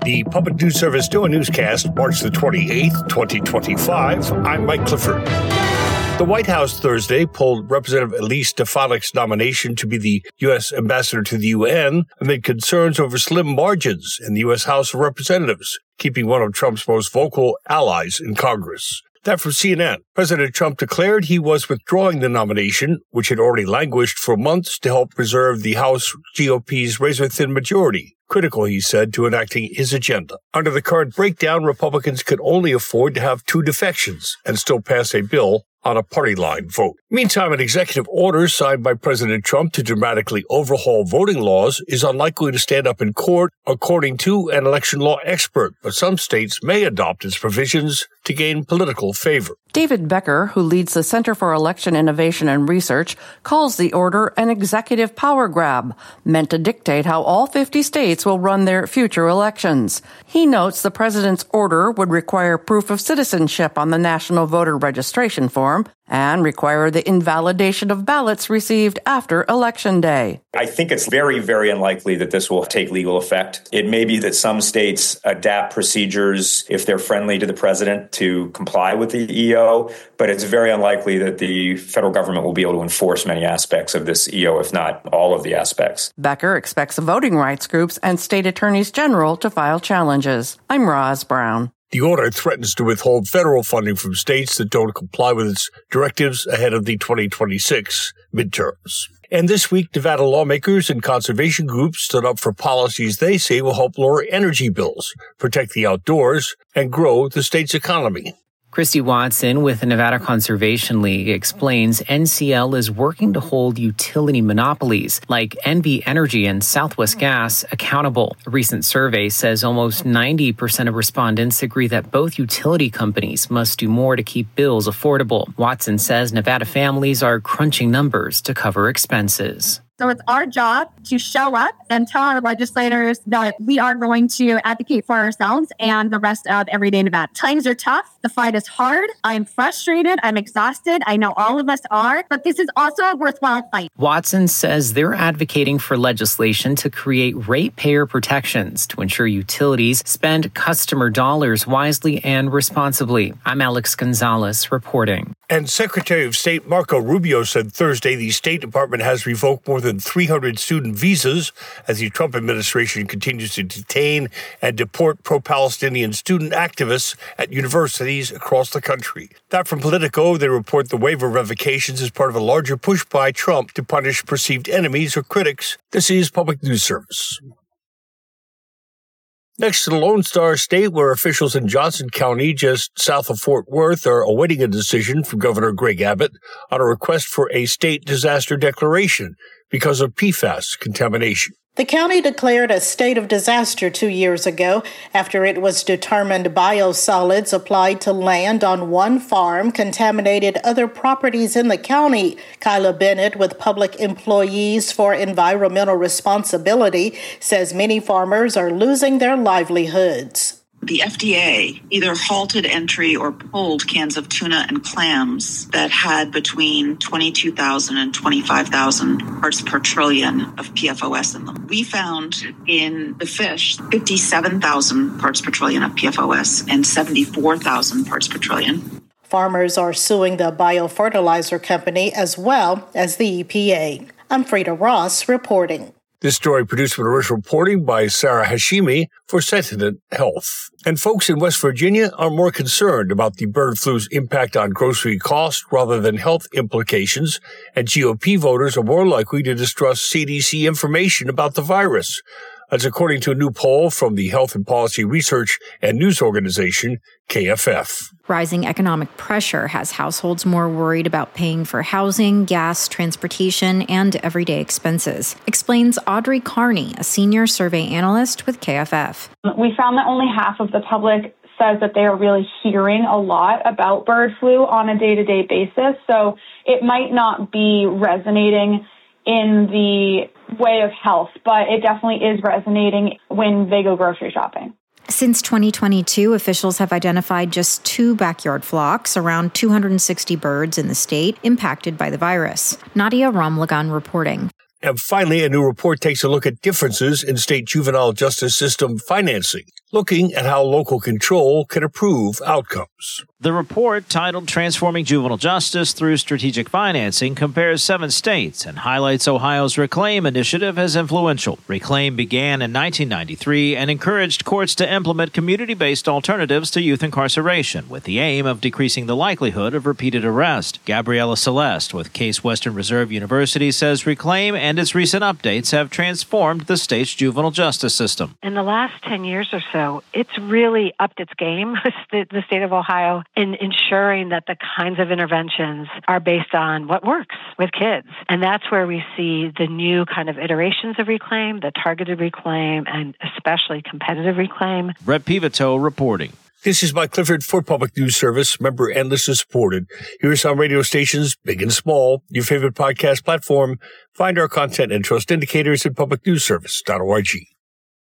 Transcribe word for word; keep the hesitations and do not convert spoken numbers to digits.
The Public News Service Doing Newscast, March the twenty-eighth, twenty twenty-five. I'm Mike Clifford. The White House Thursday pulled Representative Elise Stefanik's nomination to be the U S ambassador to the U N amid concerns over slim margins in the U S House of Representatives, keeping one of Trump's most vocal allies in Congress. That from C N N. President Trump declared he was withdrawing the nomination, which had already languished for months to help preserve the House G O P's razor-thin majority. Critical, he said, to enacting his agenda. Under the current breakdown, Republicans could only afford to have two defections and still pass a bill on a party line vote. Meantime, an executive order signed by President Trump to dramatically overhaul voting laws is unlikely to stand up in court, according to an election law expert, but some states may adopt its provisions to gain political favor. David Becker, who leads the Center for Election Innovation and Research, calls the order an executive power grab, meant to dictate how all fifty states will run their future elections. He notes the president's order would require proof of citizenship on the National Voter Registration Form and require the invalidation of ballots received after Election Day. I think it's very, very unlikely that this will take legal effect. It may be that some states adapt procedures if they're friendly to the president to comply with the E O, but it's very unlikely that the federal government will be able to enforce many aspects of this E O, if not all of the aspects. Becker expects voting rights groups and state attorneys general to file challenges. I'm Roz Brown. The order threatens to withhold federal funding from states that don't comply with its directives ahead of the twenty twenty-six midterms. And this week, Nevada lawmakers and conservation groups stood up for policies they say will help lower energy bills, protect the outdoors, and grow the state's economy. Christy Watson with the Nevada Conservation League explains N C L is working to hold utility monopolies like N V Energy and Southwest Gas accountable. A recent survey says almost ninety percent of respondents agree that both utility companies must do more to keep bills affordable. Watson says Nevada families are crunching numbers to cover expenses. So it's our job to show up and tell our legislators that we are going to advocate for ourselves and the rest of everyday Nevada. Times are tough. The fight is hard. I'm frustrated. I'm exhausted. I know all of us are, but this is also a worthwhile fight. Watson says they're advocating for legislation to create ratepayer protections to ensure utilities spend customer dollars wisely and responsibly. I'm Alex Gonzalez reporting. And Secretary of State Marco Rubio said Thursday the State Department has revoked more than three hundred student visas as the Trump administration continues to detain and deport pro-Palestinian student activists at universities across the country. That from Politico, they report the waiver revocations as part of a larger push by Trump to punish perceived enemies or critics. This is Public News Service. Next to the Lone Star State, where officials in Johnson County, just south of Fort Worth, are awaiting a decision from Governor Greg Abbott on a request for a state disaster declaration because of P FAS contamination. The county declared a state of disaster two years ago after it was determined biosolids applied to land on one farm contaminated other properties in the county. Kyla Bennett with Public Employees for Environmental Responsibility says many farmers are losing their livelihoods. The F D A either halted entry or pulled cans of tuna and clams that had between twenty-two thousand and twenty-five thousand parts per trillion of P F O S in them. We found in the fish fifty-seven thousand parts per trillion of P F O S and seventy-four thousand parts per trillion. Farmers are suing the biofertilizer company as well as the E P A. I'm Frida Ross reporting. This story produced with original reporting by Sarah Hashimi for Sentinel Health. And folks in West Virginia are more concerned about the bird flu's impact on grocery costs rather than health implications, and G O P voters are more likely to distrust C D C information about the virus. That's according to a new poll from the Health and Policy Research and News Organization, K F F. Rising economic pressure has households more worried about paying for housing, gas, transportation, and everyday expenses, explains Audrey Carney, a senior survey analyst with K F F. We found that only half of the public says that they are really hearing a lot about bird flu on a day-to-day basis, so it might not be resonating in the way of health, but it definitely is resonating when they go grocery shopping. Since twenty twenty-two, officials have identified just two backyard flocks, around two hundred sixty birds in the state, impacted by the virus. Nadia Ramlagan reporting. And finally, a new report takes a look at differences in state juvenile justice system financing, looking at how local control can improve outcomes. The report, titled Transforming Juvenile Justice Through Strategic Financing, compares seven states and highlights Ohio's RECLAIM initiative as influential. RECLAIM began in nineteen ninety-three and encouraged courts to implement community-based alternatives to youth incarceration with the aim of decreasing the likelihood of repeated arrest. Gabriela Celeste with Case Western Reserve University says RECLAIM and its recent updates have transformed the state's juvenile justice system. In the last ten years or so, it's really upped its game, the state of Ohio, in ensuring that the kinds of interventions are based on what works with kids. And that's where we see the new kind of iterations of RECLAIM, the targeted RECLAIM, and especially competitive RECLAIM. Brett Pivito reporting. This is Mike Clifford for Public News Service, member and listener supported. Here's on radio stations, big and small, your favorite podcast platform. Find our content and trust indicators at public news service dot org.